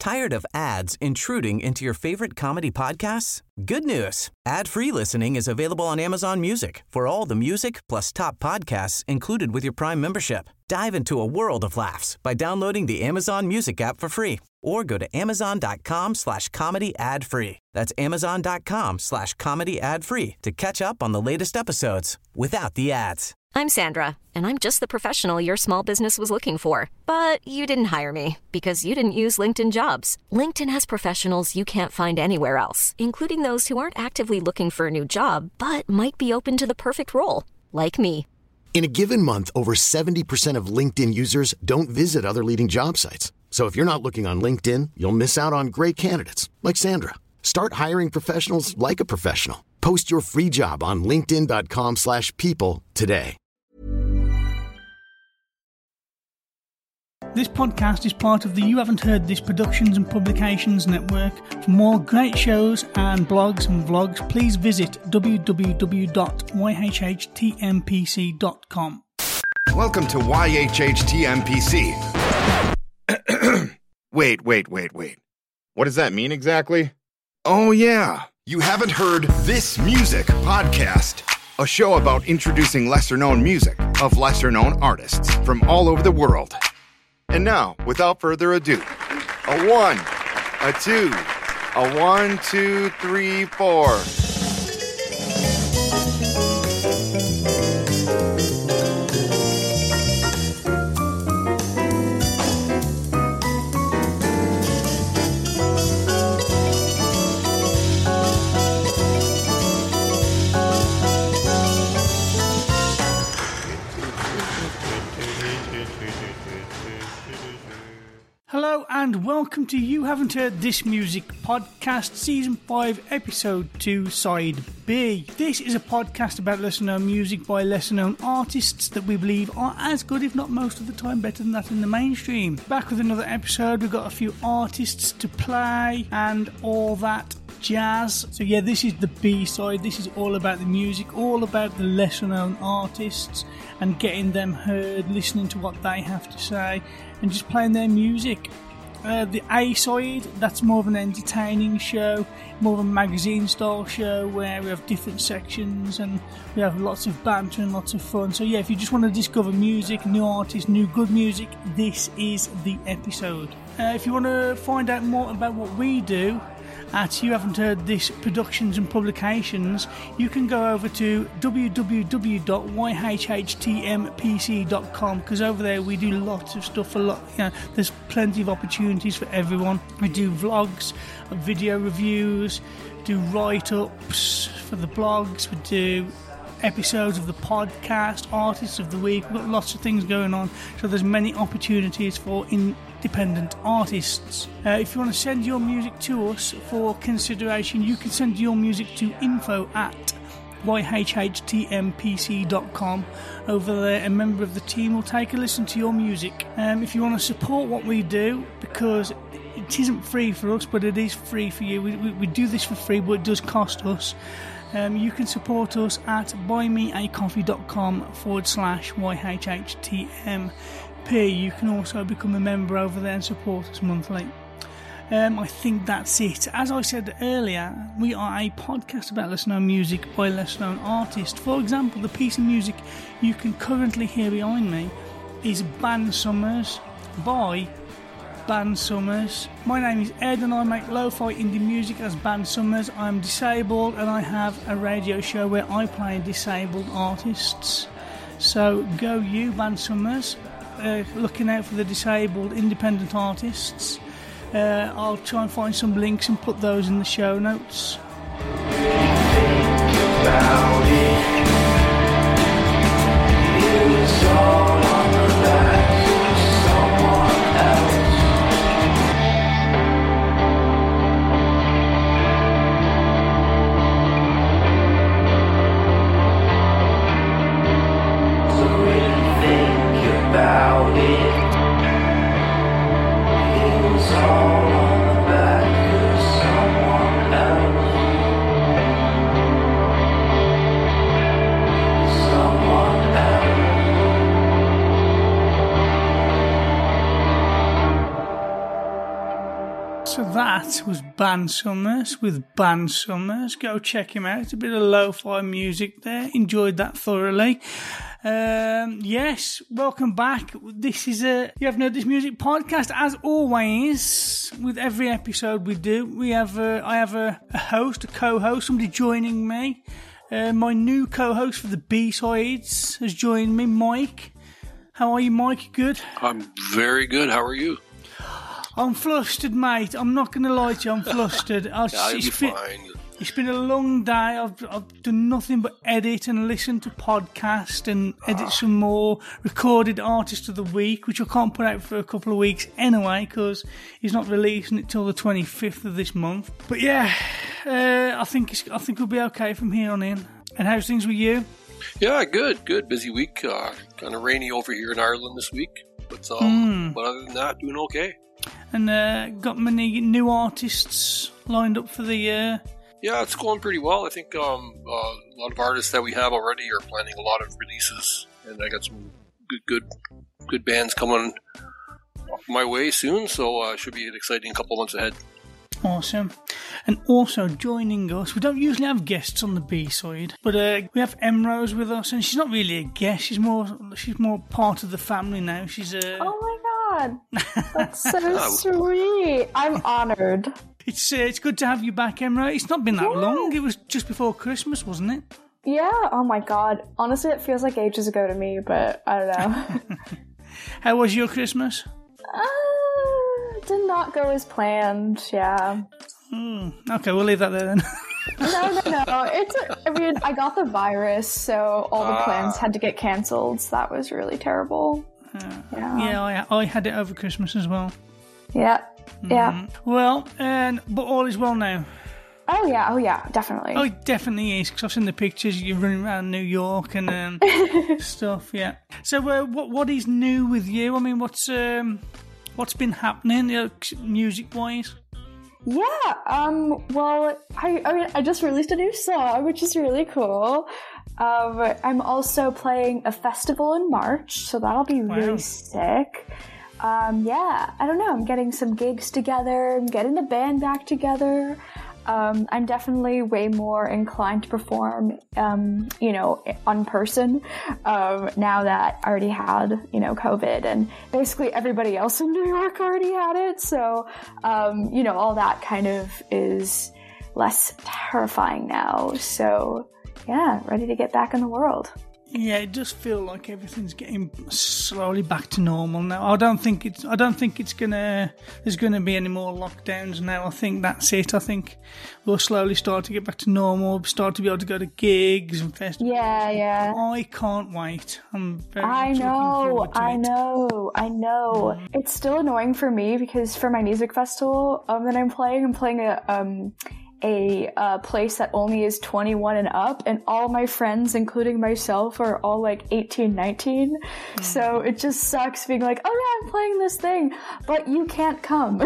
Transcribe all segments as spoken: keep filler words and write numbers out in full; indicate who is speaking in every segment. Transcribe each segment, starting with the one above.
Speaker 1: Tired of ads intruding into your favorite comedy podcasts? Good news. Ad-free listening is available on Amazon Music for all the music plus top podcasts included with your Prime membership. Dive into a world of laughs by downloading the Amazon Music app for free or go to amazon.com slash comedy ad free. That's amazon.com slash comedy ad free to catch up on the latest episodes without the ads.
Speaker 2: I'm Sandra, and I'm just the professional your small business was looking for. But you didn't hire me because you didn't use LinkedIn Jobs. LinkedIn has professionals you can't find anywhere else, including those who aren't actively looking for a new job, but might be open to the perfect role, like me.
Speaker 3: In a given month, over seventy percent of LinkedIn users don't visit other leading job sites. So if you're not looking on LinkedIn, you'll miss out on great candidates like Sandra. Start hiring professionals like a professional. Post your free job on linkedin.com slash people today.
Speaker 4: This podcast is part of the You Haven't Heard This Productions and Publications Network. For more great shows and blogs and vlogs, please visit w w w dot y h h t m p c dot com.
Speaker 5: Welcome to Y H H T M P C. Wait, wait, wait, wait. What does that mean exactly? Oh, yeah. You Haven't Heard This Music podcast. A show about introducing lesser-known music of lesser-known artists from all over the world. And now, without further ado, a one, a two, a one, two, three, four.
Speaker 4: Hello and welcome to You Haven't Heard This Music podcast, Season five, Episode two, Side B. This is a podcast about lesser-known music by lesser-known artists that we believe are as good, if not most of the time, better than that in the mainstream. Back with another episode, we've got a few artists to play and all that jazz. So yeah, this is the B-side. This is all about the music, all about the lesser-known artists and getting them heard, listening to what they have to say and just playing their music. Uh, the A-side, that's more of an entertaining show, more of a magazine-style show where we have different sections and we have lots of banter and lots of fun. So yeah, if you just want to discover music, new artists, new good music, this is the episode. Uh, if you want to find out more about what we do at You Haven't Heard This Productions and Publications, you can go over to w w w dot y h h t m p c dot com, because over there we do lots of stuff. A lot, you know, there's plenty of opportunities for everyone. We do vlogs, video reviews, do write-ups for the blogs, we do episodes of the podcast, artists of the week. We've got lots of things going on, so there's many opportunities for independent artists. Uh, if you want to send your music to us for consideration, you can send your music to info at y h h t m p c dot com. Over there, a member of the team will take a listen to your music. Um, if you want to support what we do, because it isn't free for us, but it is free for you. We, we, we do this for free, but it does cost us. Um, you can support us at buymeacoffee.com forward slash YHHTMP. You can also become a member over there and support us monthly. Um, I think that's it. As I said earlier, we are a podcast about lesser-known music by lesser-known artists. For example, the piece of music you can currently hear behind me is Ban Summers by Ban Summers. My name is Ed and I make lo-fi indie music as Ban Summers. I'm disabled and I have a radio show where I play disabled artists. So go you, Ban Summers, uh, looking out for the disabled independent artists. Uh, I'll try and find some links and put those in the show notes. About it. It was all on the back of someone else. About it, it was all on the back of someone else. So that was Ban Summers with Ban Summers. Go check him out. A bit of lo-fi music there. Enjoyed that thoroughly. Um, yes, welcome back. This is a You Haven't Heard This Music podcast. As always, with every episode we do, we have a, I have a, a host, a co-host, somebody joining me. Uh, my new co-host for the B-sides has joined me, Mike. How are you, Mike? Good?
Speaker 6: I'm very good. How are you?
Speaker 4: I'm flustered, mate. I'm not going to lie to you. I'm flustered. I,
Speaker 6: yeah, you'll be
Speaker 4: it's, been,
Speaker 6: fine.
Speaker 4: it's been a long day. I've, I've done nothing but edit and listen to podcasts and edit some more recorded Artist of the Week, which I can't put out for a couple of weeks anyway because he's not releasing it till the twenty-fifth of this month. But yeah, uh, I think it's, I think we'll be okay from here on in. And how's things with you?
Speaker 6: Yeah, good, good. Busy week. Uh, kind of rainy over here in Ireland this week. But, um,
Speaker 4: mm.
Speaker 6: but other than that, doing okay.
Speaker 4: And uh, got many new artists lined up for the year.
Speaker 6: Yeah, it's going pretty well. I think um, uh, a lot of artists that we have already are planning a lot of releases, and I got some good, good, good bands coming my way soon. So uh, it should be an exciting couple months ahead.
Speaker 4: Awesome. And also joining us, we don't usually have guests on the B-side, but uh, we have Emrose with us, and she's not really a guest. She's more, she's more part of the family now. She's a. Uh,
Speaker 7: oh my God, that's so sweet. I'm honored.
Speaker 4: It's uh, it's good to have you back, Emrose. It's not been that yeah. long. It was just before Christmas, wasn't it?
Speaker 7: Yeah. Oh my God. Honestly, it feels like ages ago to me, but I don't know.
Speaker 4: How was your Christmas?
Speaker 7: Uh, did not go as planned. Yeah.
Speaker 4: Hmm. Okay, we'll leave that there then.
Speaker 7: no, no, no. It's. A, I mean, I got the virus, so all the plans had to get cancelled. So that was really terrible.
Speaker 4: Uh,
Speaker 7: yeah.
Speaker 4: Yeah, I, I had it over Christmas as well.
Speaker 7: Yeah. Yeah.
Speaker 4: Mm. Well, and but all is well now.
Speaker 7: Oh yeah. Oh yeah. Definitely.
Speaker 4: Oh, it definitely is. Because I've seen the pictures. You're running around New York and um, stuff. Yeah. So, uh, what what is new with you? I mean, what's um, what's been happening, you know, music wise?
Speaker 7: Yeah, um, well, I, I mean, I just released a new song, which is really cool. Um, I'm also playing a festival in March, so that'll be wow. really sick. Um, yeah, I don't know, I'm getting some gigs together, I'm getting the band back together. Um, I'm definitely way more inclined to perform, um, you know, on person, um, now that I already had, you know, COVID, and basically everybody else in New York already had it. So, um, you know, all that kind of is less terrifying now. So, yeah, ready to get back in the world.
Speaker 4: Yeah, it does feel like everything's getting slowly back to normal now. I don't think it's. I don't think it's gonna. There's gonna be any more lockdowns now. I think that's it. I think we'll slowly start to get back to normal. Start to be able to go to gigs and festivals.
Speaker 7: Yeah, yeah.
Speaker 4: I can't wait. I'm very
Speaker 7: I
Speaker 4: much
Speaker 7: know.
Speaker 4: looking forward to
Speaker 7: I
Speaker 4: it.
Speaker 7: know. I know. Mm. It's still annoying for me because for my music festival um, that I'm playing, I'm playing a um. a uh, place that only is twenty-one and up, and all my friends, including myself, are all like eighteen, nineteen. Mm. So it just sucks being like, oh yeah, I'm playing this thing, but you can't come.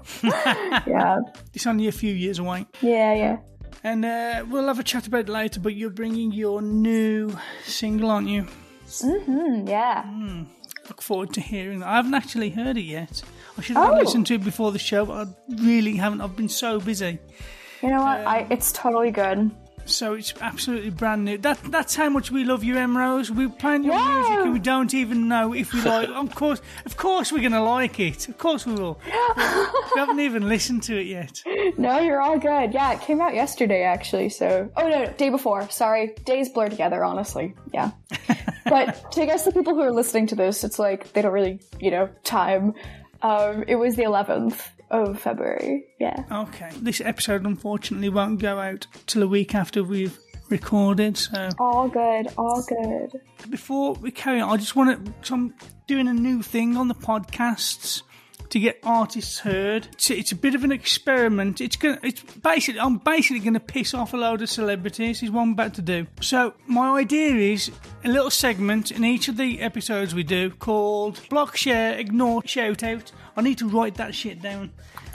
Speaker 7: Yeah.
Speaker 4: It's only a few years away.
Speaker 7: Yeah, yeah.
Speaker 4: And uh, we'll have a chat about it later, but you're bringing your new single, aren't you?
Speaker 7: Mm-hmm, yeah.
Speaker 4: Mm. Look forward to hearing that. I haven't actually heard it yet. I should have
Speaker 7: oh.
Speaker 4: listened to it before the show, but I really haven't. I've been so busy.
Speaker 7: You know what?
Speaker 4: Um,
Speaker 7: I it's totally good.
Speaker 4: So it's absolutely brand new. That That's how much we love you, Emrose. We're playing your
Speaker 7: yeah.
Speaker 4: music and we don't even know if we like it. Of course, of course we're going to like it. Of course we will. We haven't even listened to it yet.
Speaker 7: No, you're all good. Yeah, it came out yesterday, actually. So, oh no, day before. Sorry. Days blur together, honestly. Yeah. But to I guess the people who are listening to this, it's like they don't really, you know, time. Um, it was the eleventh. Of February, yeah.
Speaker 4: Okay. This episode, unfortunately, won't go out till a week after we've recorded, so...
Speaker 7: All good, all good.
Speaker 4: Before we carry on, I just want to... So I'm doing a new thing on the podcasts to get artists heard. It's, it's a bit of an experiment. It's gonna, it's basically... I'm basically going to piss off a load of celebrities, is what I'm about to do. So, my idea is a little segment in each of the episodes we do called Block, Share, Ignore, Shout Out. I need to write that shit down.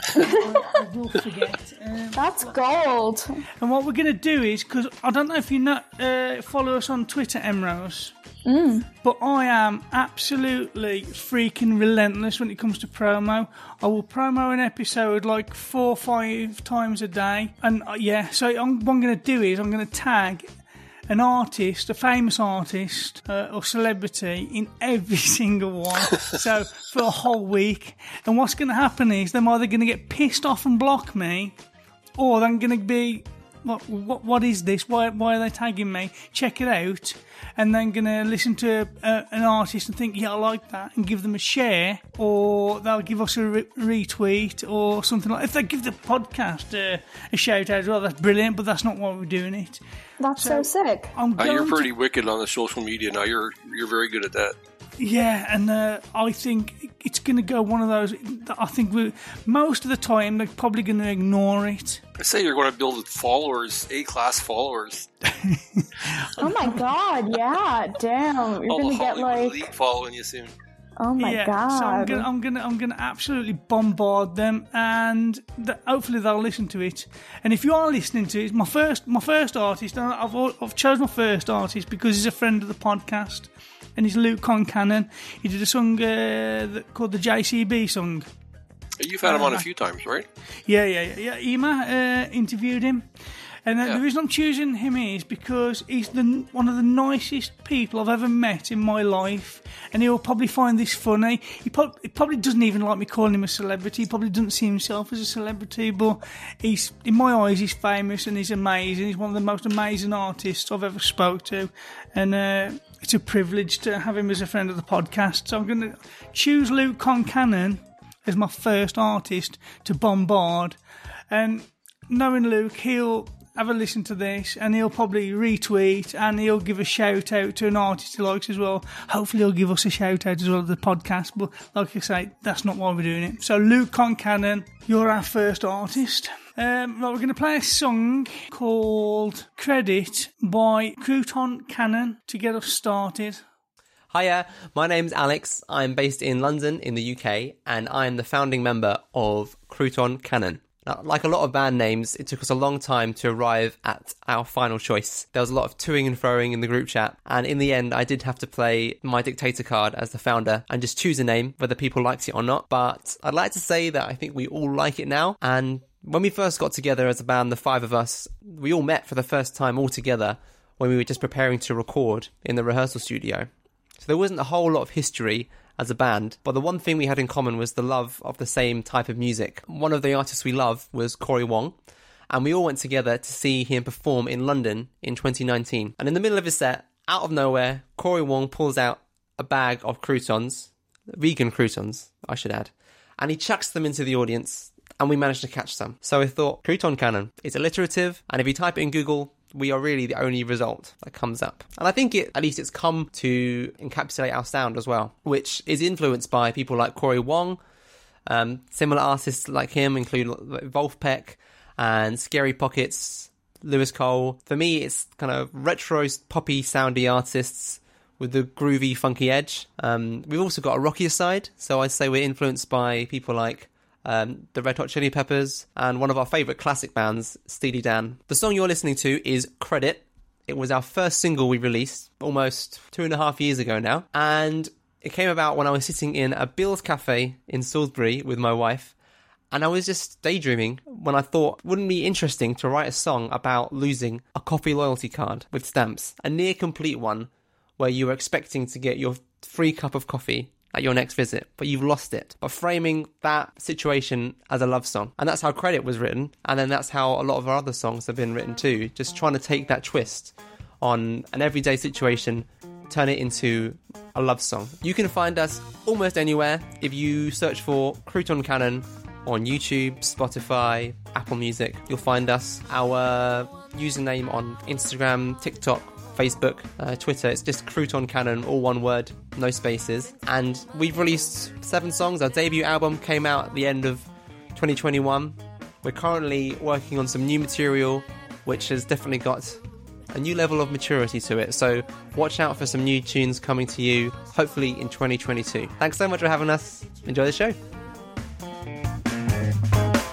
Speaker 4: I, I will forget. Um,
Speaker 7: That's gold.
Speaker 4: And what we're going to do is, because I don't know if you know, uh, follow us on Twitter, Emrose,
Speaker 7: mm.
Speaker 4: but I am absolutely freaking relentless when it comes to promo. I will promo an episode like four or five times a day. And uh, yeah, so I'm, what I'm going to do is I'm going to tag an artist, a famous artist uh, or celebrity in every single one. So for a whole week. And what's going to happen is they're either going to get pissed off and block me, or they're going to be, what, what, what is this? Why, why are they tagging me? Check it out. And then going to listen to a, an artist and think, yeah, I like that, and give them a share, or they'll give us a re- retweet or something like that. If they give the podcast uh, a shout out as well, that's brilliant, but that's not why we're doing it.
Speaker 7: That's so, so sick.
Speaker 4: I'm
Speaker 6: uh, you're pretty
Speaker 4: to...
Speaker 6: wicked on the social media now. You're you're very good at that.
Speaker 4: Yeah, and uh, I think it's going to go one of those. I think we most of the time they're probably going to ignore it.
Speaker 6: I say you're going to build followers, A-class followers.
Speaker 7: Oh my god! Yeah, damn, you're going to get like
Speaker 6: League following you soon.
Speaker 7: Oh my
Speaker 4: yeah,
Speaker 7: god!
Speaker 4: So I'm gonna, I'm gonna, I'm gonna absolutely bombard them, and the, hopefully they'll listen to it. And if you are listening to it, my first, my first artist, I've, I've chosen my first artist because he's a friend of the podcast, and he's Luke Concannon. He did a song uh, that, called the J C B song.
Speaker 6: You've had him
Speaker 4: uh,
Speaker 6: on a few times, right?
Speaker 4: Yeah, yeah, yeah. yeah. Ema uh, interviewed him. And uh,
Speaker 6: yeah.
Speaker 4: the reason I'm choosing him is because he's the one of the nicest people I've ever met in my life, and he'll probably find this funny. He, pro- he probably doesn't even like me calling him a celebrity. He probably doesn't see himself as a celebrity, but he's, in my eyes, he's famous and he's amazing. He's one of the most amazing artists I've ever spoke to, and uh, it's a privilege to have him as a friend of the podcast. So I'm going to choose Luke Concannon as my first artist to bombard, and knowing Luke, he'll have a listen to this, and he'll probably retweet, and he'll give a shout out to an artist he likes as well. Hopefully he'll give us a shout out as well to the podcast, but like I say, that's not why we're doing it. So Luke Concannon, you're our first artist. Um, right, we're going to play a song called Credit by Crouton Cannon to get us started.
Speaker 8: Hiya, my name's Alex. I'm based in London in the U K, and I'm the founding member of Crouton Cannon. Now, like a lot of band names, it took us a long time to arrive at our final choice. There was a lot of toing and froing in the group chat, and in the end I did have to play my dictator card as the founder and just choose a name, whether people liked it or not. But I'd like to say that I think we all like it now, and when we first got together as a band, the five of us, we all met for the first time all together when we were just preparing to record in the rehearsal studio. So there wasn't a whole lot of history as a band, but the one thing we had in common was the love of the same type of music. One of the artists we love was Corey Wong, and we all went together to see him perform in London in twenty nineteen. And in the middle of his set, out of nowhere, Corey Wong pulls out a bag of croutons, vegan croutons, I should add, and he chucks them into the audience, and we managed to catch some. So I thought, Crouton Cannon, it's alliterative, and if you type it in Google, we are really the only result that comes up. And I think it, at least it's come to encapsulate our sound as well, which is influenced by people like Corey Wong. Um, similar artists like him include Wolfpack and Scary Pockets, Lewis Cole. For me, it's kind of retro poppy soundy artists with the groovy, funky edge. Um, we've also got a rockier side, so I'd say we're influenced by people like Um, the Red Hot Chili Peppers, and one of our favourite classic bands, Steely Dan. The song you're listening to is Credit. It was our first single we released almost two and a half years ago now, and it came about when I was sitting in a Bill's Cafe in Salisbury with my wife, and I was just daydreaming when I thought, wouldn't it be interesting to write a song about losing a coffee loyalty card with stamps, a near complete one where you were expecting to get your free cup of coffee at your next visit, but you've lost it. But framing that situation as a love song. And that's how Credit was written, and then that's how a lot of our other songs have been written too. Just trying to take that twist on an everyday situation, turn it into a love song. You can find us almost anywhere. If you search for Crouton Cannon on YouTube, Spotify, Apple Music, you'll find us. Our username on Instagram, TikTok, Facebook, uh, Twitter, it's just Crouton Cannon, all one word, no spaces. And we've released seven songs. Our debut album came out at the end of twenty twenty-one. We're currently working on some new material, which has definitely got a new level of maturity to it. So watch out for some new tunes coming to you, hopefully in twenty twenty-two. Thanks so much for having us. Enjoy the show.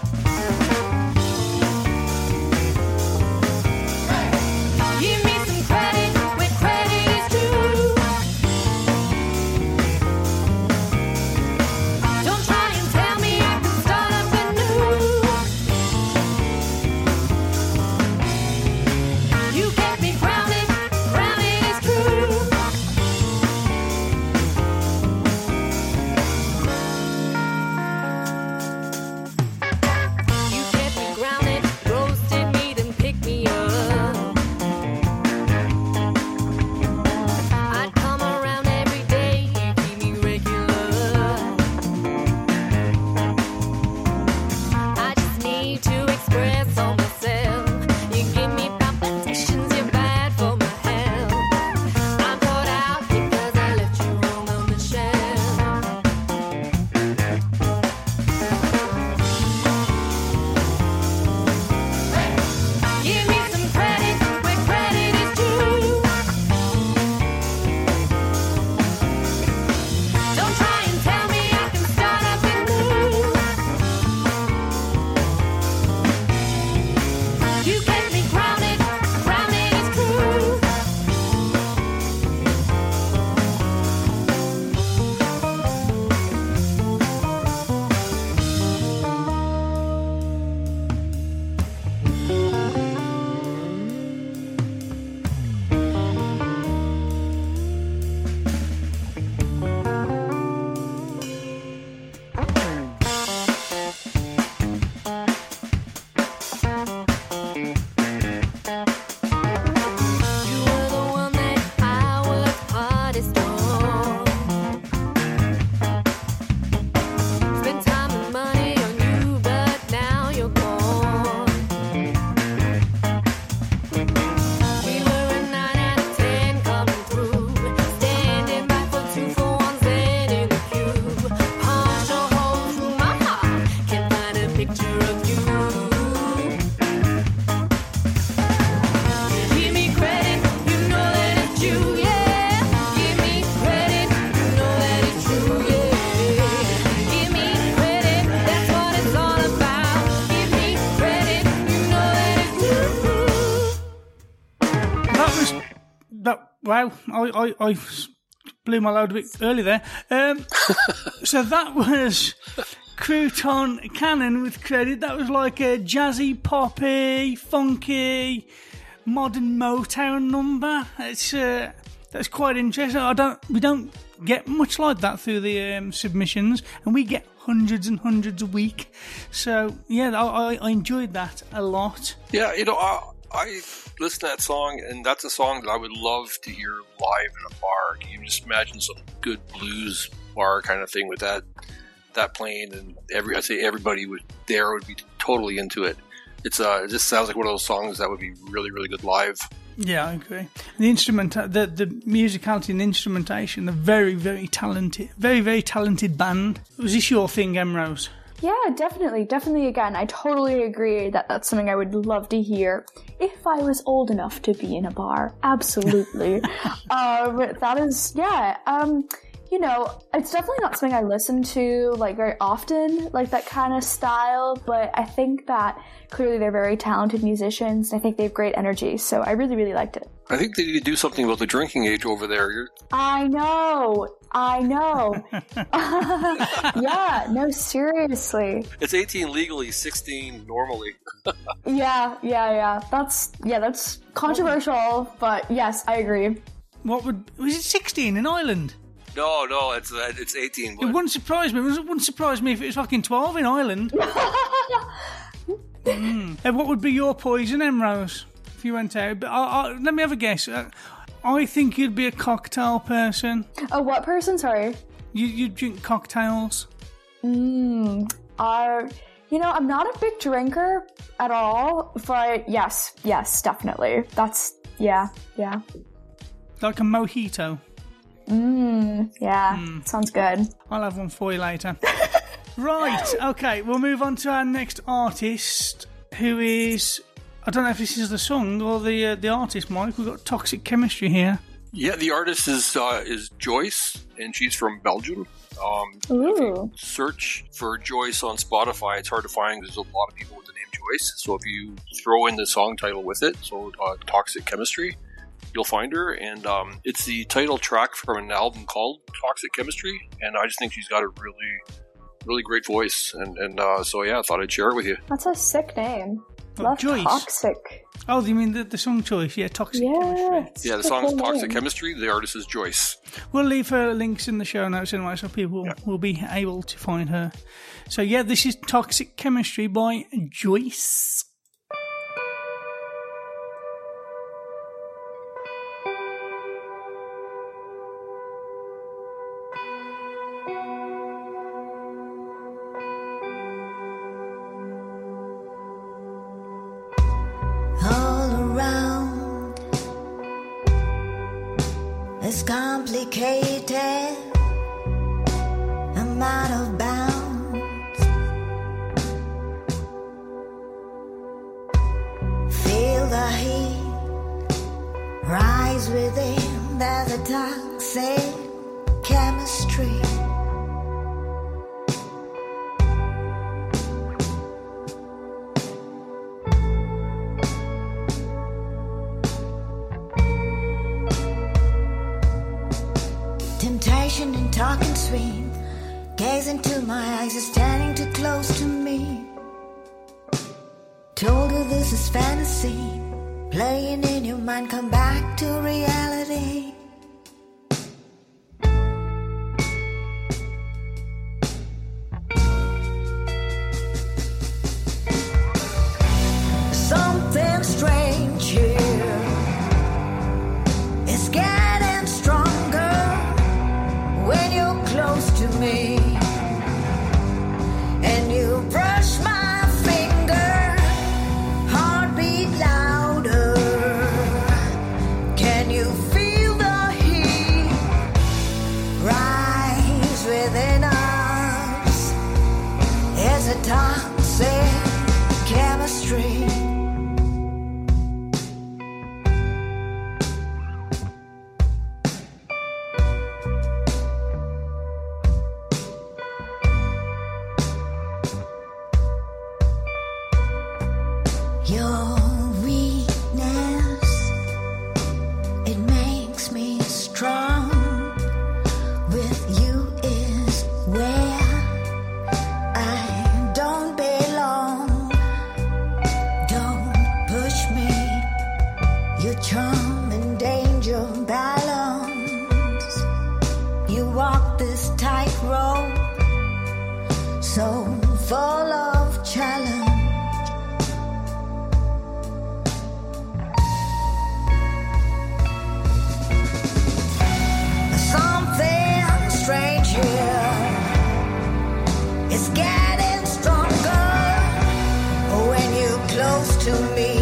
Speaker 4: Wow, I, I, I blew my load a bit early there. Um, so that was Crouton Cannon with Credit. That was like a jazzy, poppy, funky, modern Motown number. It's uh, that's quite interesting. I don't, we don't get much like that through the um, submissions, and we get hundreds and hundreds a week. So yeah, I, I enjoyed that a lot.
Speaker 6: Yeah, you know, I, I listen to that song, and that's a song that I would love to hear live in a bar. Can you just imagine some good blues bar kind of thing with that that playing, and every I say everybody would there would be totally into it. It's uh, it just sounds like one of those songs that would be really, really good live.
Speaker 4: Yeah, I agree. The instrument, the the musicality and instrumentation, the very, very talented, very, very talented band. Was this your thing, Emrose?
Speaker 7: Yeah, definitely, definitely. Again, I totally agree that that's something I would love to hear if I was old enough to be in a bar. Absolutely. um, that is, yeah. Um, you know, it's definitely not something I listen to like very often, like that kind of style. But I think that clearly they're very talented musicians. And I think they have great energy. So I really, really liked it.
Speaker 6: I think they need to do something about the drinking age over there. You're...
Speaker 7: I know. I know. Yeah, no, seriously.
Speaker 6: It's eighteen legally, sixteen normally.
Speaker 7: yeah, yeah, yeah. That's yeah, that's controversial, but yes, I agree.
Speaker 4: What would was it sixteen in Ireland?
Speaker 6: No, no, it's uh, it's eighteen. But...
Speaker 4: It wouldn't surprise me. It wouldn't surprise me if it was fucking twelve in Ireland. mm. And what would be your poison, Emrose, if you went out? But I, I, let me have a guess. Uh, I think you'd be a cocktail person.
Speaker 7: A what person? Sorry.
Speaker 4: You you drink cocktails.
Speaker 7: Mm. Uh, you know, I'm not a big drinker at all, but yes, yes, definitely. That's yeah, yeah.
Speaker 4: Like a mojito.
Speaker 7: Mmm, yeah, mm. Sounds good.
Speaker 4: I'll have one for you later. Right, okay, we'll move on to our next artist, who is, I don't know if this is the song or the uh, the artist, Mike. We've got Toxic Chemistry here.
Speaker 6: Yeah, the artist is uh, is Joyce, and she's from Belgium. Um,
Speaker 7: Ooh.
Speaker 6: If you search for Joyce on Spotify, it's hard to find because there's a lot of people with the name Joyce. So if you throw in the song title with it, so uh, Toxic Chemistry, you'll find her, and um, it's the title track from an album called Toxic Chemistry, and I just think she's got a really, really great voice, and, and uh, so yeah, I thought I'd share it with you.
Speaker 7: That's a sick name.
Speaker 4: Oh,
Speaker 7: Love
Speaker 4: Joyce.
Speaker 7: Toxic.
Speaker 4: Oh, you mean the, the song Joyce? Yeah, Toxic
Speaker 7: yeah,
Speaker 4: Chemistry.
Speaker 6: Yeah, the song's Toxic Chemistry, the artist is Joyce.
Speaker 4: We'll leave her links in the show notes anyway, so people yeah. will be able to find her. So yeah, this is Toxic Chemistry by Joyce.
Speaker 9: It's complicated, I'm out of bounds. Feel the heat rise within, there's a toxic chemistry. Temptation and talking sweet, gaze into my eyes, you're standing too close to me. Told you this is fantasy, playing in your mind, come back to reality. Something strange here, it's getting stronger when you're close to me, and you brush my finger, heartbeat louder. Can you feel the heat rise within us? It's a toxic chemistry. Your weakness, it makes me close to me,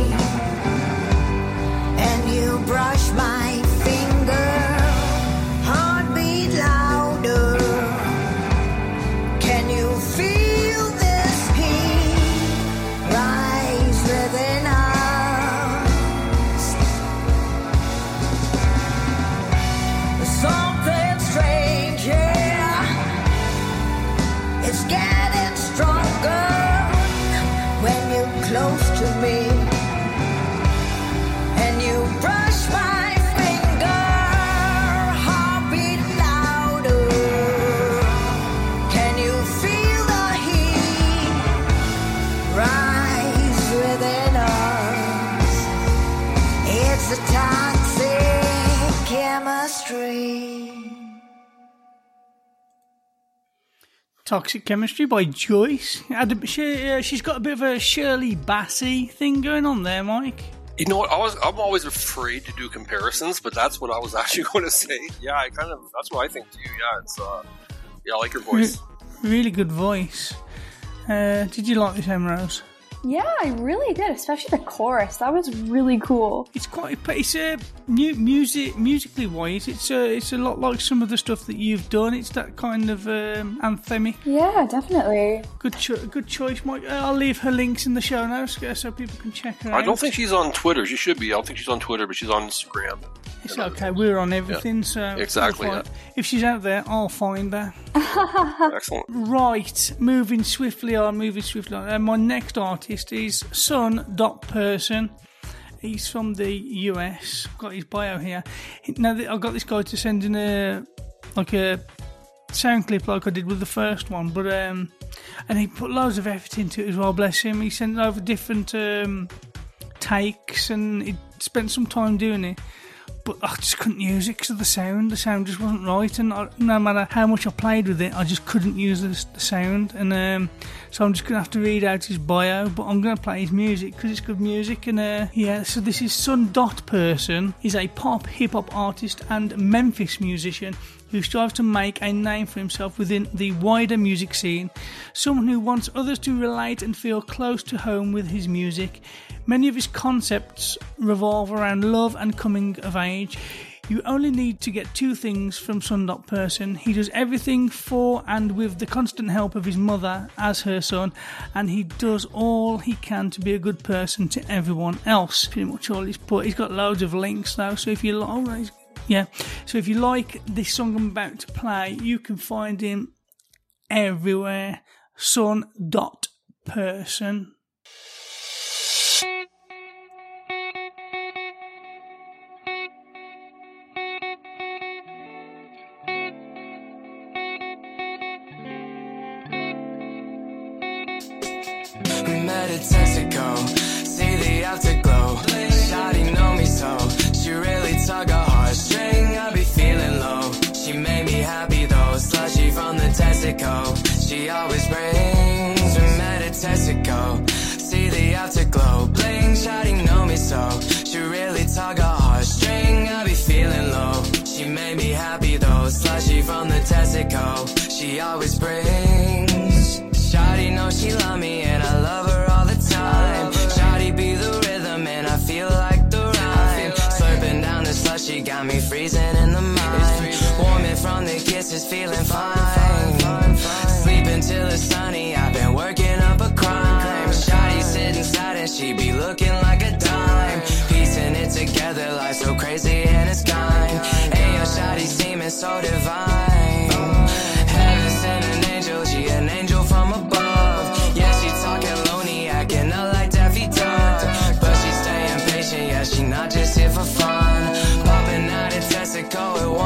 Speaker 9: and you brush my finger, heartbeat louder. Can you feel this heat rise within us? Something strange, yeah. It's getting stronger when you're close to me, and you brush my finger, heartbeat louder. Can you feel the heat rise within us? It's a toxic chemistry.
Speaker 4: Toxic Chemistry by Joyce. Had a- she, uh, she's got a bit of a Shirley Bassey thing going on there, Mike.
Speaker 6: You know what? I was, I'm always afraid to do comparisons, but that's what I was actually going to say. Yeah, I kind of, that's what I think too. Yeah, it's, uh, yeah, I like her voice.
Speaker 4: Re- really good voice. Uh, did you like this, Emrose?
Speaker 7: Yeah, I really did, especially the chorus. That was really cool.
Speaker 4: It's quite, it's a mu- music, musically wise. It's a, it's a lot like some of the stuff that you've done. It's that kind of um, anthemic.
Speaker 7: Yeah, definitely.
Speaker 4: Good, cho- good choice, Mike. Uh, I'll leave her links in the show notes so people can check her out.
Speaker 6: I don't think she's on Twitter. She should be. I don't think she's on Twitter, but she's on Instagram.
Speaker 4: It's okay. We're on everything,
Speaker 6: Yeah.
Speaker 4: so
Speaker 6: Exactly,
Speaker 4: we'll
Speaker 6: yeah.
Speaker 4: find- if she's out there, I'll find her.
Speaker 6: Excellent.
Speaker 4: Right, moving swiftly on, moving swiftly on. And my next artist is Son Dot Person. He's from the U S. I've got his bio here. Now that I've got this guy to send in a like a sound clip like I did with the first one, but um, and he put loads of effort into it as well. Bless him. He sent over different um takes, and he spent some time doing it. But I just couldn't use it because of the sound. The sound just wasn't right, and I, no matter how much I played with it, I just couldn't use the, the sound. And um, so I'm just going to have to read out his bio, but I'm going to play his music because it's good music. And uh, yeah, so this is Son Dot Person. He's a pop, hip-hop artist and Memphis musician who strives to make a name for himself within the wider music scene. Someone who wants others to relate and feel close to home with his music. Many of his concepts revolve around love and coming of age. You only need to get two things from Son Dot Person. He does everything for and with the constant help of his mother as her son, and he does all he can to be a good person to everyone else. Pretty much all he's put. He's got loads of links though, so if you like, oh, he's- yeah, so if you like this song I'm about to play, you can find him everywhere. Son Dot Person.
Speaker 10: We met at Texaco, see the afterglow. Shawty know me so, she really tug a heartstring. I be feeling low, she made me happy though. Slushy from the Texaco, she always brings. We met at Texaco, see the afterglow. Bling, shawty know me so, she really tug a heartstring. I be feeling low, she made me happy though. Slushy from the Texaco, she always brings. Shawty know she love me and I love her all the time. Shawty be the rhythm and I feel like the rhyme. Slurping down the slush, she got me freezing in the mind. Warming from the kisses, feeling fine. Sleeping till it's sunny, I've been working up a crime. Shawty sit inside and she be looking like a dime. Piecing it together like so crazy and it's kind. Ayo, Shawty seeming so divine. Heaven sent an angel, she an angel from above. Yeah, she talking lonely, acting up like Daffy Duck. But she staying patient, yeah, she not just here for fun. Popping out in Texaco at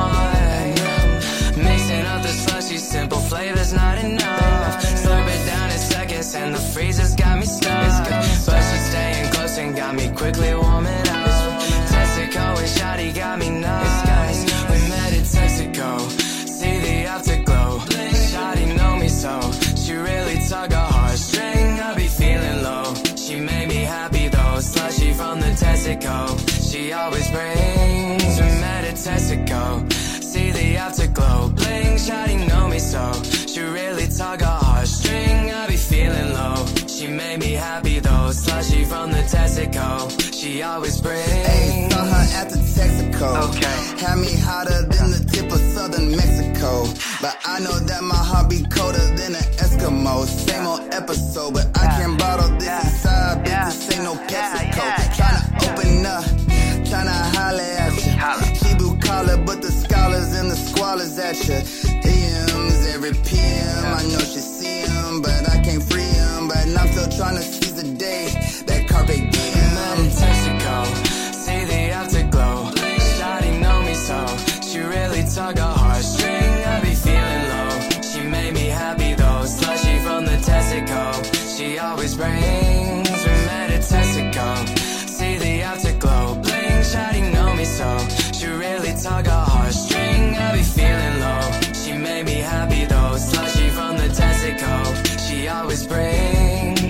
Speaker 10: one. Mixing up the slushy, simple flavors not enough. Slurp it down in seconds and the freezers got me stuck. But she staying close and got me quickly warming up. Texaco and Shawty got me nuts. We met at Texaco, see the afterglow. Shawty know me so, she really tug a heartstring. I be feeling low, she made me happy though. Slushy from the Texaco, she always brings. We met at Texaco, see the afterglow. Bling, Shawty know me so, she really tug a heartstring. I be feeling low, she made me happy though. slushy from the Texaco. She always brings.
Speaker 11: Ayy, saw her at the Texaco.
Speaker 10: Okay.
Speaker 11: Had me hotter than the tip of southern Mexico. But I know that my heart be colder than an Eskimo. Same old episode, but I can't bottle this inside. Bitch, this ain't no PepsiCo. Tryna open up, tryna holler at ya. She bucala, but the scholars and the squalors at ya. D Ms every P M, I know she see 'em, but I can't free 'em. But I'm still tryna seize the day, that carpe diem.
Speaker 10: Texaco, see the afterglow. Shawty know me so, she really tug a heartstring. I be feeling low, she made me happy though. Slushy from the Texaco, she always brings. We met at Texaco, see the afterglow. Bling, shawty know me so, she really tug a heartstring. I be feeling low, she made me happy though. Slushy from the Texaco, she always brings.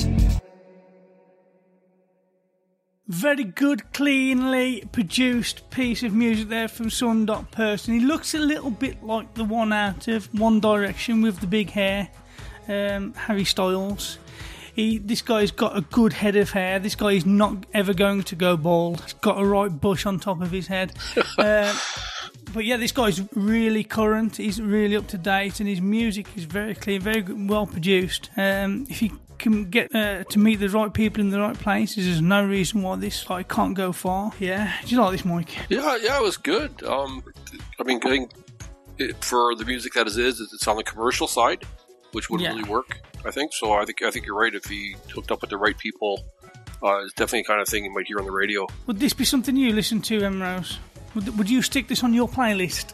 Speaker 4: Very good, cleanly produced piece of music there from Sun Dot Person. He looks a little bit like the one out of One Direction with the big hair, um, Harry Styles. He, this guy's got a good head of hair. This guy is not ever going to go bald. He's got a right bush on top of his head. uh, but yeah, this guy's really current. He's really up to date, and his music is very clean, very good, well produced. Um, if you can get uh, to meet the right people in the right places, there's no reason why this guy can't go far. Yeah, do you like this, Mike?
Speaker 6: Yeah, yeah, it was good. Um, I mean, I think it, for the music that it is, it's on the commercial side, which would
Speaker 4: Yeah.
Speaker 6: really work. I think so. I think I think you're right. If he hooked up with the right people, uh, it's definitely the kind of thing you might hear on the radio.
Speaker 4: Would this be something you listen to, Emrose? Would, would you stick this on your playlist?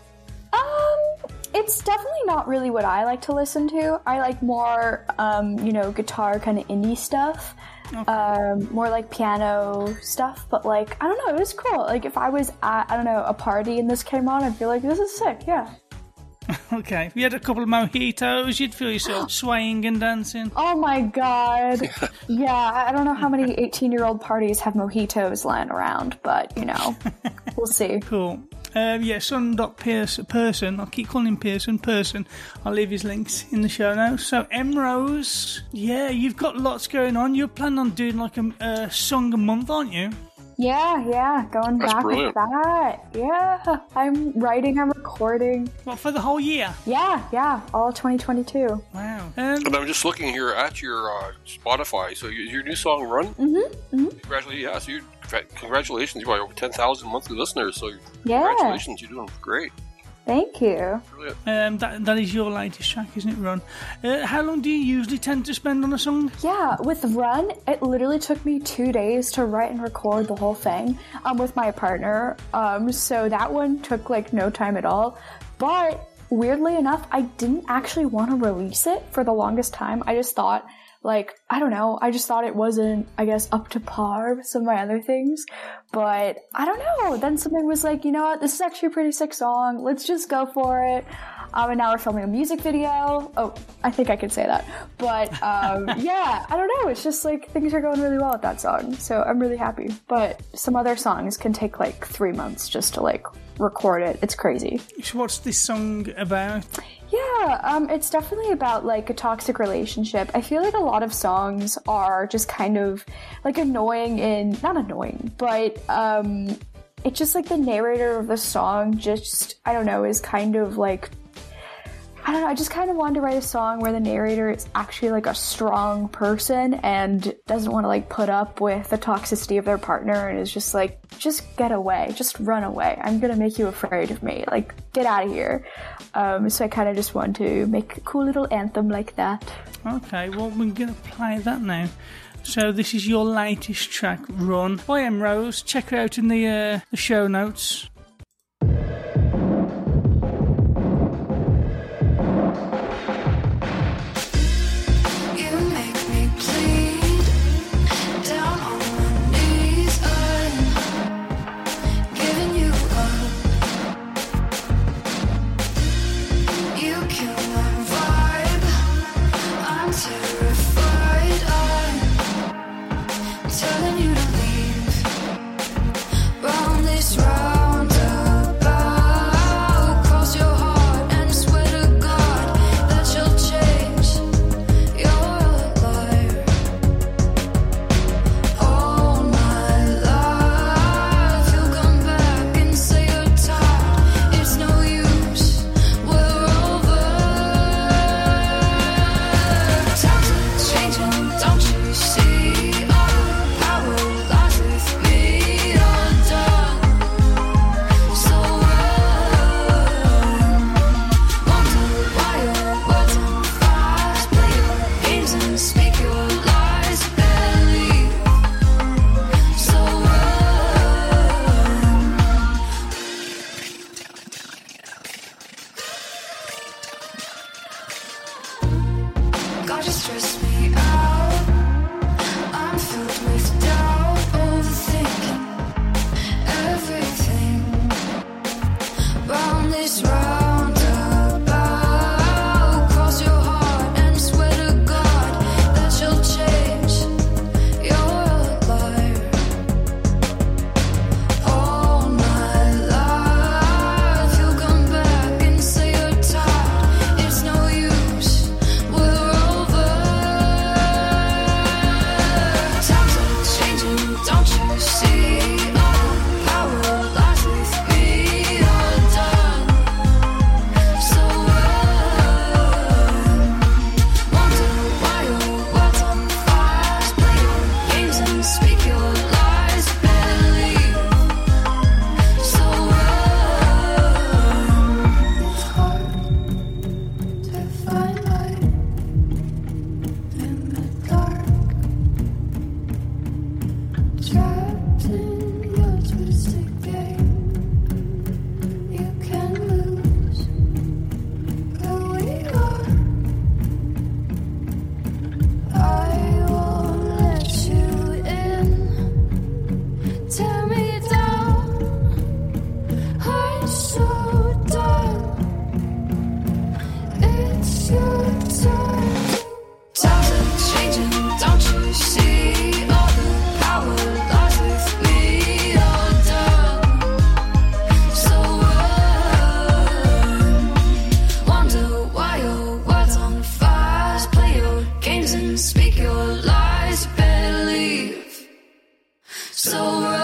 Speaker 7: Um, it's definitely not really what I like to listen to. I like more, um, you know, guitar kind of indie stuff.
Speaker 4: Okay.
Speaker 7: Um, more like piano stuff. But like, I don't know, it was cool. Like if I was at, I don't know, a party and this came on, I'd be like, this is sick, yeah.
Speaker 4: Okay, if you had a couple of mojitos, you'd feel yourself swaying and dancing.
Speaker 7: Oh my god. Yeah, I don't know how many eighteen-year-old parties have mojitos lying around, but, you know, we'll see.
Speaker 4: Cool. Um, yeah, Sun Dot Person. I'll keep calling him Pearson. Person. I'll leave his links in the show notes. So, Emrose, yeah, you've got lots going on. You're planning on doing like a, a song a month, aren't you?
Speaker 7: Yeah, yeah, going
Speaker 6: That's
Speaker 7: back
Speaker 6: brilliant.
Speaker 7: with that. Yeah, I'm writing, I'm recording.
Speaker 4: What, for the whole year?
Speaker 7: Yeah, yeah, all twenty twenty-two.
Speaker 4: Wow. Um,
Speaker 6: And I'm just looking here at your uh, Spotify. So your, your new song, "Run."
Speaker 7: Mm-hmm, mm-hmm.
Speaker 6: Congratulations! Yeah, so you congratulations. You got over ten thousand monthly listeners. So
Speaker 7: Yeah.
Speaker 6: congratulations, you're doing great.
Speaker 7: Thank you.
Speaker 6: Brilliant.
Speaker 4: Um, that that is your latest track, isn't it, Run? Uh, how long do you usually tend to spend on a song?
Speaker 7: Yeah, with Run, it literally took me two days to write and record the whole thing um, with my partner. Um, so that one took like no time at all. But weirdly enough, I didn't actually want to release it for the longest time. I just thought, like, I don't know, I just thought it wasn't, I guess, up to par with some of my other things. But I don't know. Then something was like, you know what, this is actually a pretty sick song. Let's just go for it. Um, and now we're filming a music video. Oh, I think I could say that. But um, yeah, I don't know. It's just like things are going really well with that song. So I'm really happy. But some other songs can take like three months just to like record it. It's crazy.
Speaker 4: So what's this song about?
Speaker 7: Yeah, um, it's definitely about like a toxic relationship. I feel like a lot of songs are just kind of like annoying and not annoying, but um, it's just like the narrator of the song just, I don't know, is kind of like, I don't know, I just kind of wanted to write a song where the narrator is actually like a strong person and doesn't want to like put up with the toxicity of their partner and is just like, just get away, just run away. I'm gonna make you afraid of me. Like, get out of here. Um, so I kind of just want to make a cool little anthem like that.
Speaker 4: Okay, well, we're going to play that now. So this is your latest track, Run, by Emrose. Check her out in the, uh, the show notes.
Speaker 9: Telling you to leave. Round this road.
Speaker 12: Trapped in your twisted game, you can lose who we are. I won't let you in. Tear me down. I'm so done. It's your turn. Times are changing, don't you see? All the power lies with me. All done. So run. Wonder why your world's on fire. Play your games and speak your lies. Better leave. So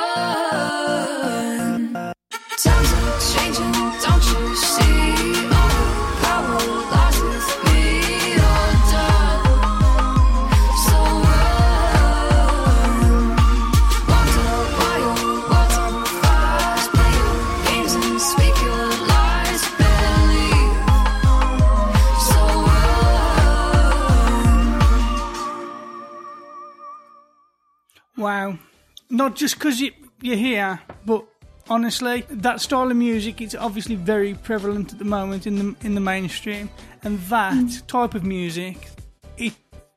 Speaker 12: run. Times are changing, don't you see? All the power lies with me. All done. So run. Wonder why your world's on fire. Play your games and speak your lies. Better leave. So run.
Speaker 4: Wow. Not just because you, you're here, but honestly, that style of music is obviously very prevalent at the moment in the in the mainstream. And that type of music, it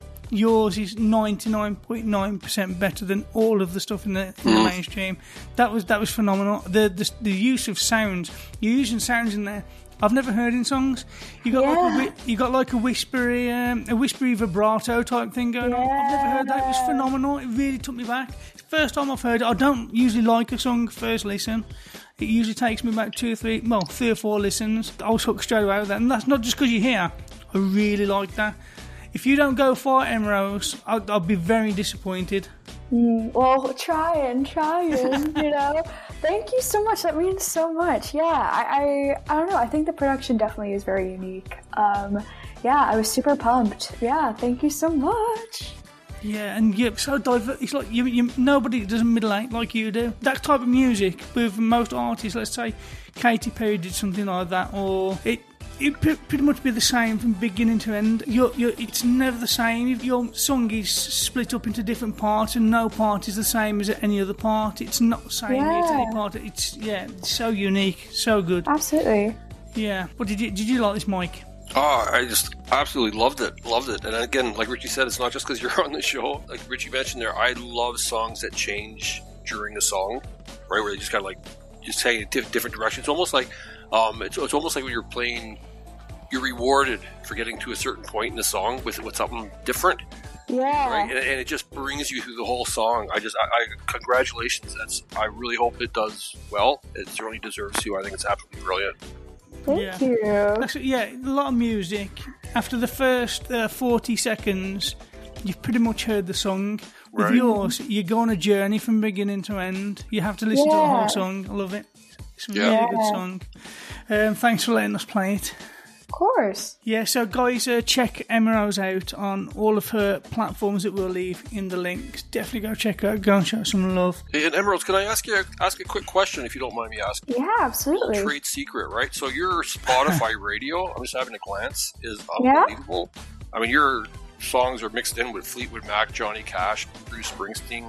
Speaker 4: yours is ninety-nine point nine percent better than all of the stuff in the, in the mainstream. That was that was phenomenal. The, the the use of sounds, you're using sounds in there I've never heard in songs. You got
Speaker 7: Yeah.
Speaker 4: like a, whi- you got like a whispery um, a whispery vibrato type thing going on. I've never heard that. It was phenomenal. It really took me back. It's the first time I've heard it. I don't usually like a song first listen. It usually takes me about two or three, well, three or four listens. I was hooked straight away with that, and that's not just because you're here. I really like that. If you don't go for Emerose, I'll, I'll be very disappointed.
Speaker 7: Mm, well, trying, trying, you know. Thank you so much. That means so much. Yeah, I, I, I don't know. I think the production definitely is very unique. Um, yeah, I was super pumped. Yeah, thank you so much.
Speaker 4: Yeah, and you're so diverse. It's like you, you, nobody does middle eight like you do. That type of music with most artists, let's say Katy Perry did something like that, or it it pretty much be the same from beginning to end. You're, you're, it's never the same. If your song is split up into different parts, and no part is the same as any other part. It's not the same
Speaker 7: Yeah.
Speaker 4: as any part. It's yeah, it's so unique, so good.
Speaker 7: Absolutely.
Speaker 4: Yeah. But did you did you like this, Mike?
Speaker 6: Oh, I just absolutely loved it. Loved it. And again, like Richie said, it's not just because you're on the show. Like Richie mentioned there, I love songs that change during a song, right? Where they just kind of like, just take a diff- different direction. It's almost like, um, it's, it's almost like when you're playing, you're rewarded for getting to a certain point in the song with, with something different.
Speaker 7: Yeah.
Speaker 6: Right? And, and it just brings you through the whole song. I just, I, I congratulations. That's, I really hope it does well. It certainly deserves to. I think it's absolutely brilliant.
Speaker 7: Thank
Speaker 4: yeah.
Speaker 7: you.
Speaker 4: Actually, yeah, a lot of music. After the first uh, forty seconds, you've pretty much heard the song. With
Speaker 6: Right.
Speaker 4: yours, you go on a journey from beginning to end. You have to listen to the
Speaker 7: Yeah.
Speaker 4: whole song. I love it. It's a
Speaker 6: Yeah.
Speaker 4: really
Speaker 7: Yeah.
Speaker 4: good song. Um, thanks for letting us play it.
Speaker 7: Of course.
Speaker 4: Yeah, so guys, uh, check Emerose out on all of her platforms that we'll leave in the links. Definitely go check her out. Go and show her some love.
Speaker 6: Hey, and Emerald, can I ask you ask a quick question if you don't mind me asking?
Speaker 7: Yeah, absolutely.
Speaker 6: Trade secret, right? So your Spotify radio, I'm just having a glance, is
Speaker 7: Yeah?
Speaker 6: unbelievable. I mean, your songs are mixed in with Fleetwood Mac, Johnny Cash, Bruce Springsteen,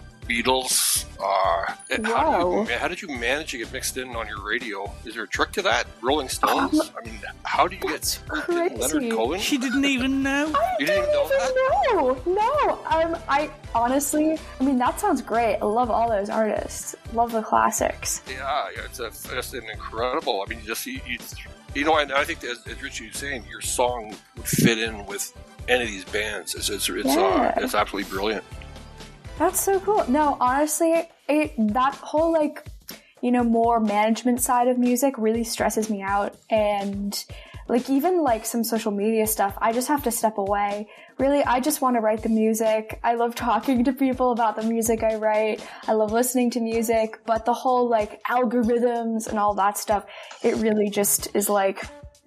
Speaker 6: Beatles. Uh, how, do
Speaker 7: Wow.
Speaker 6: you, how did you manage to get mixed in on your radio? Is there a trick to that? Rolling Stones? I mean, how do you get
Speaker 7: crazy.
Speaker 6: Leonard Cohen?
Speaker 4: She didn't even know.
Speaker 6: You didn't even know that?
Speaker 7: No, no. Um, I honestly, I mean, that sounds great. I love all those artists. Love the classics.
Speaker 6: Yeah, yeah, it's, a, it's an incredible. I mean, you just you, you, you know, and I think as, as Richie was saying, your song would fit in with any of these bands. It's it's it's,
Speaker 7: Yeah.
Speaker 6: uh, it's absolutely brilliant.
Speaker 7: That's so cool. No, honestly, it, that whole like, you know, more management side of music really stresses me out. And like even like some social media stuff, I just have to step away. Really, I just want to write the music. I love talking to people about the music I write. I love listening to music, but the whole like algorithms and all that stuff, it really just is like,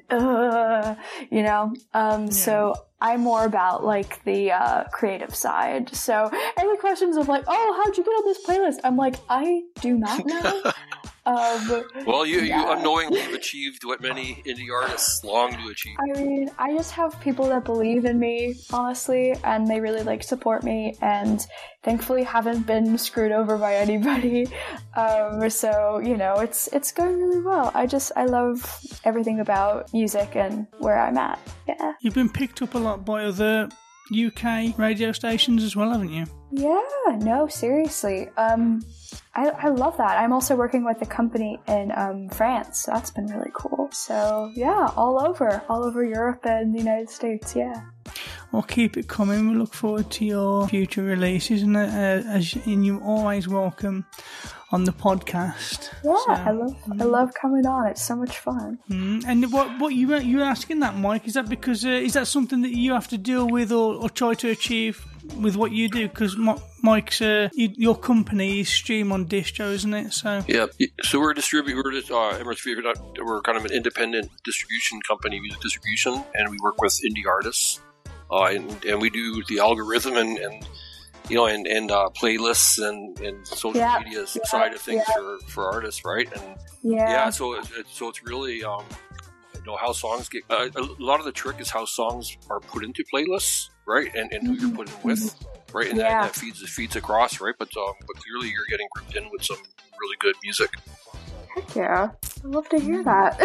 Speaker 7: uh, you know? Um, so I'm more about like the uh, creative side. So any questions of like, oh, how'd you get on this playlist? I'm like, I do not know. Um,
Speaker 6: well, you,
Speaker 7: yeah.
Speaker 6: you unknowingly have achieved what many indie artists long to achieve.
Speaker 7: I mean, I just have people that believe in me, honestly, and they really like support me, and thankfully haven't been screwed over by anybody. Um, so you know, it's it's going really well. I just I love everything about music and where I'm at. Yeah.
Speaker 4: You've been picked up a lot by other U K radio stations as well, haven't you?
Speaker 7: Yeah, no, seriously. Um, I, I love that. I'm also working with a company in um, France, so that's been really cool. So, yeah, all over, all over Europe and the United States, yeah.
Speaker 4: Well, keep it coming. We look forward to your future releases, and, uh, as, and you're always welcome on the podcast.
Speaker 7: Yeah,
Speaker 4: so,
Speaker 7: I love I love coming on. It's so much fun.
Speaker 4: Mm, and what what you were you were asking that, Mike? Is that because uh, is that something that you have to deal with or, or try to achieve with what you do? Because Mike's uh, you, your company is Stream on Distro, isn't it? So
Speaker 6: yeah, so we're a distributor. We're just, uh, we're, not, we're kind of an independent distribution company, music distribution, and we work with indie artists, uh, and, and we do the algorithm and. and You know, and, and uh, playlists and, and social
Speaker 7: yeah,
Speaker 6: media
Speaker 7: yeah,
Speaker 6: side of things
Speaker 7: yeah.
Speaker 6: for, for artists, right? And
Speaker 7: yeah,
Speaker 6: yeah so it, it, so it's really um, you know how songs get. Uh, a lot of the trick is how songs are put into playlists, right? And, and who
Speaker 7: mm-hmm.
Speaker 6: you're putting with, right? And
Speaker 7: yeah.
Speaker 6: that, that feeds feeds across, right? But um, but clearly you're getting grouped in with some really good music.
Speaker 7: Heck yeah, I'd love to hear that.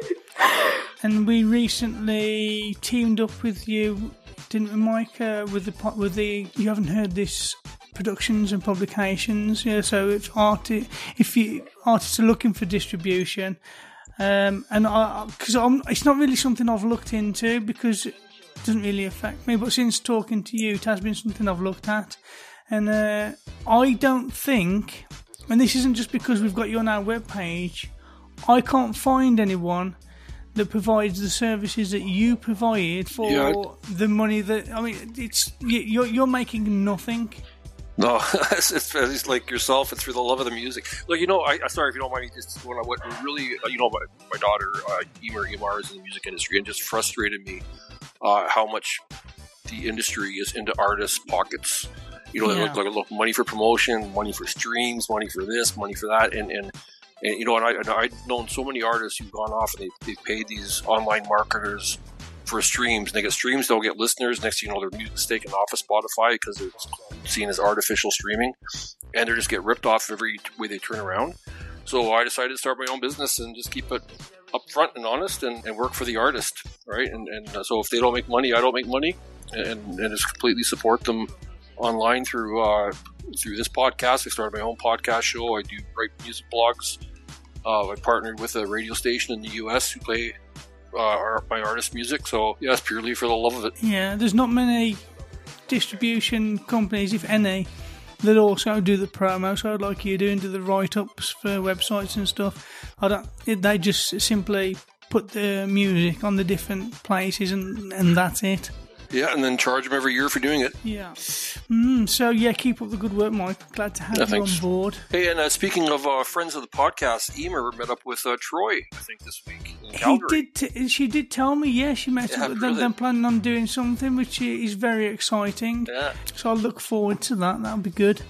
Speaker 4: And we recently teamed up with you. Didn't we, Mike? Uh, with the with the you haven't heard this productions and publications, yeah. So if arti- if you artists are looking for distribution, um, and I because it's not really something I've looked into because it doesn't really affect me. But since talking to you, it has been something I've looked at, and uh, I don't think, and this isn't just because we've got you on our webpage, I can't find anyone that provides the services that you provide for
Speaker 6: yeah.
Speaker 4: the money that I mean. It's you're you're making nothing.
Speaker 6: No, it's, it's, it's like yourself. It's for the love of the music. Look, you know, I, I sorry if you don't mind me. Just when I what really, uh, you know, my, my daughter uh, Emer Emar is in the music industry, and just frustrated me uh, how much the industry is into artists' pockets. You know, yeah. they look like a look money for promotion, money for streams, money for this, money for that, and and. And, you know, and, I, and I've known so many artists who've gone off and they, they've paid these online marketers for streams. And they get streams, they'll get listeners. Next thing you know, their music's taken off of Spotify because it's seen as artificial streaming. And they just get ripped off every way they turn around. So I decided to start my own business and just keep it upfront and honest and, and work for the artist, right? And, and so if they don't make money, I don't make money. And, and just completely support them online through uh, through this podcast. I started my own podcast show. I do write music blogs. Uh, I partnered with a radio station in the U S who play uh, our, my artist music. So, yeah, it's purely for the love of it.
Speaker 4: Yeah, there's not many distribution companies, if any, that also do the promo. So, like you do, and do the write-ups for websites and stuff. I don't. They just simply put the music on the different places, and, and that's it.
Speaker 6: Yeah, and then charge them every year for doing it.
Speaker 4: Yeah. Mm, so, yeah, keep up the good work, Mike. Glad to have
Speaker 6: yeah,
Speaker 4: you
Speaker 6: thanks.
Speaker 4: on board.
Speaker 6: Hey, and uh, speaking of uh, friends of the podcast, Emer met up with uh, Troy, I think, this week in Calgary.
Speaker 4: He did t- she did tell me, yeah, she met
Speaker 6: yeah,
Speaker 4: up with
Speaker 6: really.
Speaker 4: them. They're planning on doing something, which is very exciting.
Speaker 6: Yeah.
Speaker 4: So, I'll look forward to that. That'll be good.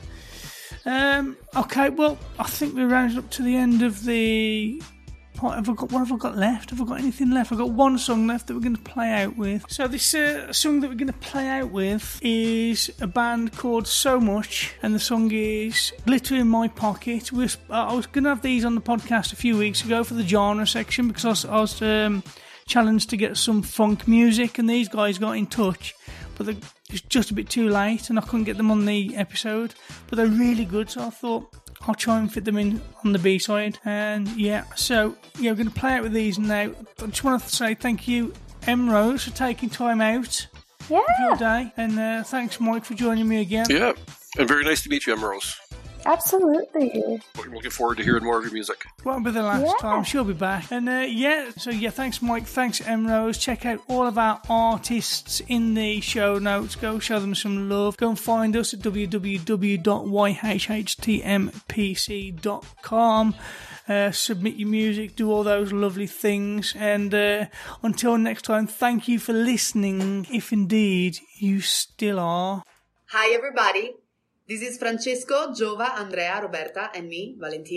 Speaker 4: Um, okay, well, I think we're rounded up to the end of the... What have I got? What have I got left? Have I got anything left? I've got one song left that we're going to play out with. So this uh, song that we're going to play out with is a band called So Much, and the song is Glitter in My Pocket. We're, uh, I was going to have these on the podcast a few weeks ago for the genre section because I was, I was um, challenged to get some funk music, and these guys got in touch, but they, it's just a bit too late, and I couldn't get them on the episode. But they're really good, so I thought I'll try and fit them in on the B-side. And yeah, so yeah, we're going to play out with these now. I just want to say thank you, M Rose, for taking time out
Speaker 7: yeah.
Speaker 4: of your day. And uh, thanks, Mike, for joining me again.
Speaker 6: Yeah, and very nice to meet you, M Rose.
Speaker 7: Absolutely.
Speaker 6: I'm looking forward to hearing more of your music.
Speaker 4: Won't be the last
Speaker 7: yeah.
Speaker 4: time. She'll be back. And uh, yeah, so yeah, thanks, Mike. Thanks, M Rose. Check out all of our artists in the show notes. Go show them some love. Go and find us at w w w dot y h h t m p c dot com. Uh, submit your music, do all those lovely things. And uh, until next time, thank you for listening, if indeed you still are.
Speaker 13: Hi, everybody. This is Francesco, Giova, Andrea, Roberta, and me, Valentina.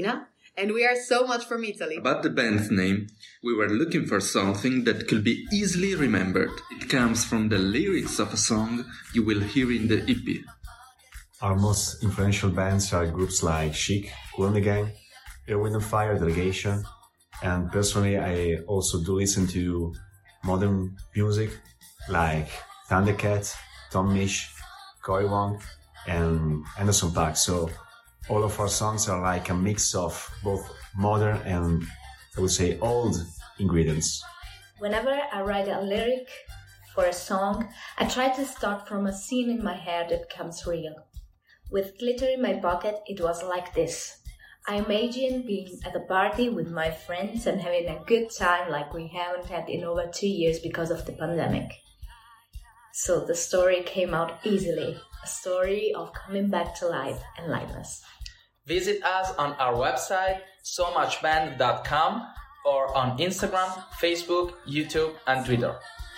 Speaker 13: and we are so much from Italy.
Speaker 14: About the band's name, we were looking for something that could be easily remembered. It comes from the lyrics of a song you will hear in the E P.
Speaker 15: Our most influential bands are groups like Chic, Kool and the Gang, Earth, Wind and Fire, Delegation, and personally I also do listen to modern music like Thundercat, Tom Misch, Cory Wong, and Anderson .Paak. So all of our songs are like a mix of both modern and, I would say, old ingredients.
Speaker 16: Whenever I write a lyric for a song, I try to start from a scene in my head that becomes real. With glitter in my pocket, it was like this. I imagine being at a party with my friends and having a good time like we haven't had in over two years because of the pandemic. So the story came out easily, a story of coming back to life and lightness.
Speaker 17: Visit us on our website, so much band dot com, or on Instagram, Facebook, YouTube, and Twitter.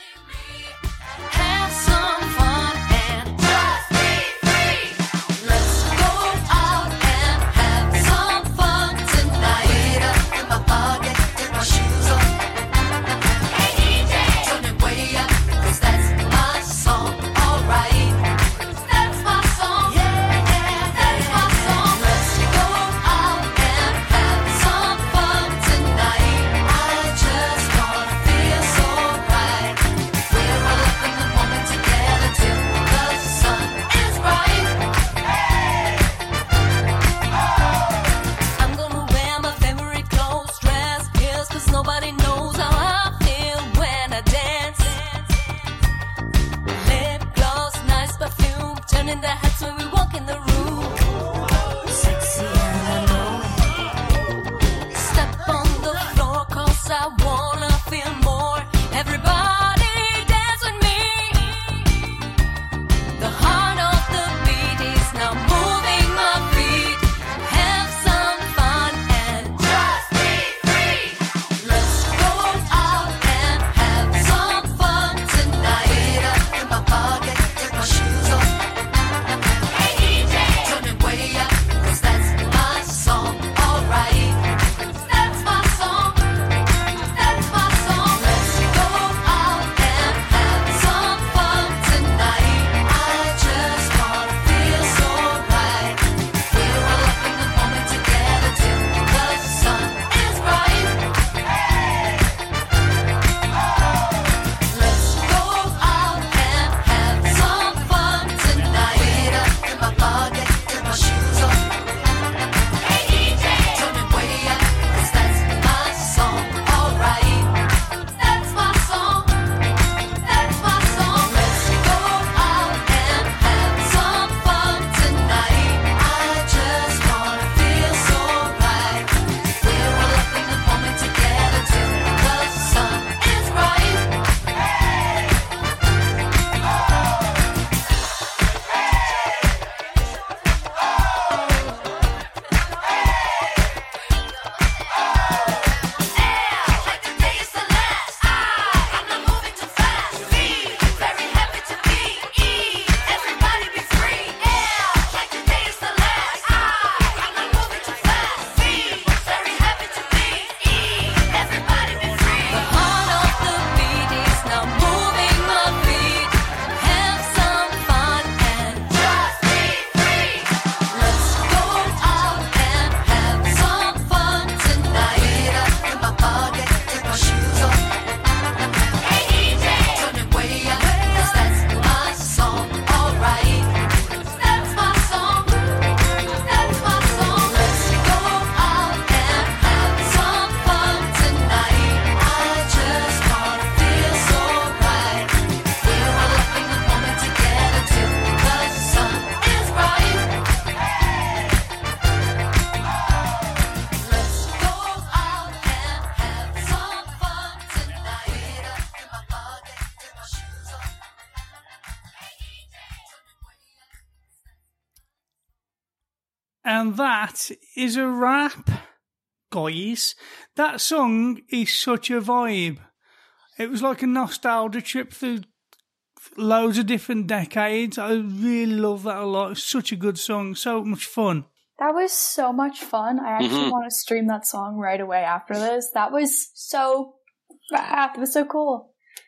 Speaker 12: Have some fun and just be free. Let's go out and have some fun tonight. In my pocket, take my shoes off. Hey D J, turn it way up, 'cause that's my song, alright. That's my song, yeah, that's my song. Let's go out and have some fun tonight. I just wanna feel so right. We're all up in the moment together till the sun is bright. I'm gonna wear my favorite clothes, dress, heels, 'cause nobody knows how I feel when I dance. Lip gloss, nice perfume, turning the heads when we walk in the room. Sexy and I know it. Step on the floor 'cause I wanna feel more. Everybody dance with me. The heart of the beat is now moving my feet. Have some fun and just be free. Let's go out and have some fun tonight. In my pocket, take my shoes off. Hey D J, turn it way up, 'cause that's my song, alright. That's my song, that's my song. Let's go out and have some fun tonight. I just wanna feel so right. We're all up in the moment together till the sun is bright. Let's go out and have some fun tonight. In my pocket, take my shoes off. Hey D J, turn it way up, 'cause that's my song, alright. That's my song, that's my song. Let's go out and have some fun tonight. I just wanna feel so right. We're all up in the moment together till the sun is bright. Like the day is the last. I'm not moving too fast. Be very happy to be. Everybody be free. Like the day is the last. I'm not moving too fast. Be very happy to be. Everybody be free. The heart of the beat is now moving my feet. Have some fun and just be free. Let's go out and have some fun tonight. In my pocket, take my shoes off. Hey D J, turn it way up, 'cause that's my song, alright. That's my song, that's my song. Let's go out and have some fun tonight. I just wanna feel so right. We're all up in the moment together till the sun is bright. Let's go out and have some fun tonight. In my pocket, take my shoes off.
Speaker 4: And that is a wrap, guys. That song is such a vibe. It was like a nostalgia trip through loads of different decades. I really love that a lot. It's such a good song, so much fun.
Speaker 7: That was so much fun. I actually
Speaker 6: Mhm.
Speaker 7: want to stream that song right away after this. That was so, ah, that was so cool.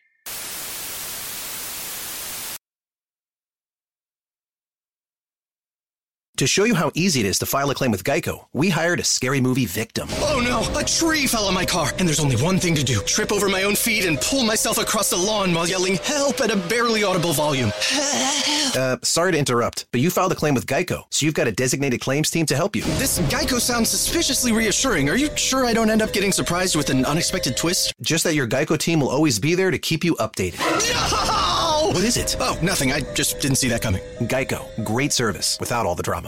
Speaker 18: To show you how easy it is to file a claim with Geico, we hired a scary movie victim.
Speaker 19: Oh no, a tree fell on my car, and there's only one thing to do. Trip over my own feet and pull myself across the lawn while yelling help at a barely audible volume.
Speaker 18: Uh, sorry to interrupt, but you filed a claim with Geico, so you've got a designated claims team to help you.
Speaker 19: This Geico sounds suspiciously reassuring. Are you sure I don't end up getting surprised with an unexpected twist?
Speaker 18: Just that your Geico team will always be there to keep you updated.
Speaker 19: No!
Speaker 18: What is it?
Speaker 19: Oh, nothing. I just didn't see that coming.
Speaker 18: Geico. Great service without all the drama.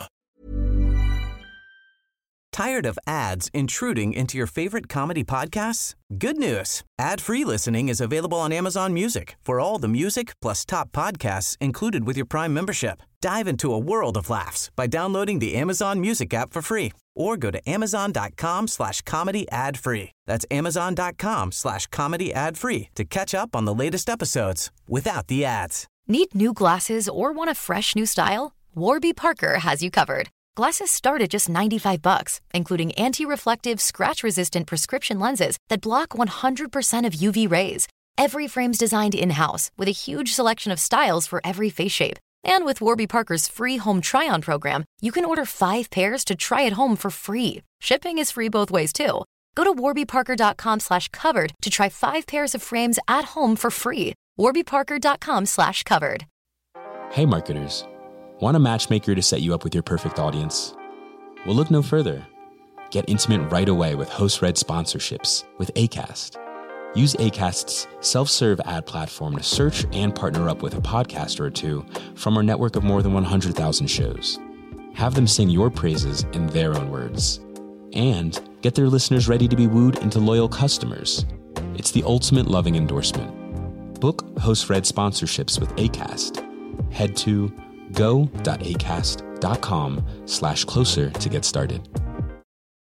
Speaker 1: Tired of ads intruding into your favorite comedy podcasts? Good news. Ad-free listening is available on Amazon Music for all the music plus top podcasts included with your Prime membership. Dive into a world of laughs by downloading the Amazon Music app for free or go to amazon.com slash comedy ad free. That's amazon.com slash comedy ad free to catch up on the latest episodes without the ads.
Speaker 20: Need new glasses or want a fresh new style? Warby Parker has you covered. Glasses start at just ninety-five bucks, including anti-reflective, scratch-resistant prescription lenses that block one hundred percent of U V rays. Every frame's designed in-house with a huge selection of styles for every face shape. And with Warby Parker's free home try-on program, you can order five pairs to try at home for free. Shipping is free both ways, too. Go to warbyparker.com slash covered to try five pairs of frames at home for free. warbyparker.com slash covered.
Speaker 21: Hey marketers, want a matchmaker to set you up with your perfect audience? Well, look no further. Get intimate right away with host-read sponsorships with Acast. Use Acast's self-serve ad platform to search and partner up with a podcaster or two from our network of more than one hundred thousand shows. Have them sing your praises in their own words. And get their listeners ready to be wooed into loyal customers. It's the ultimate loving endorsement. Book host-read sponsorships with Acast. Head to go.acast.com slash closer to get started.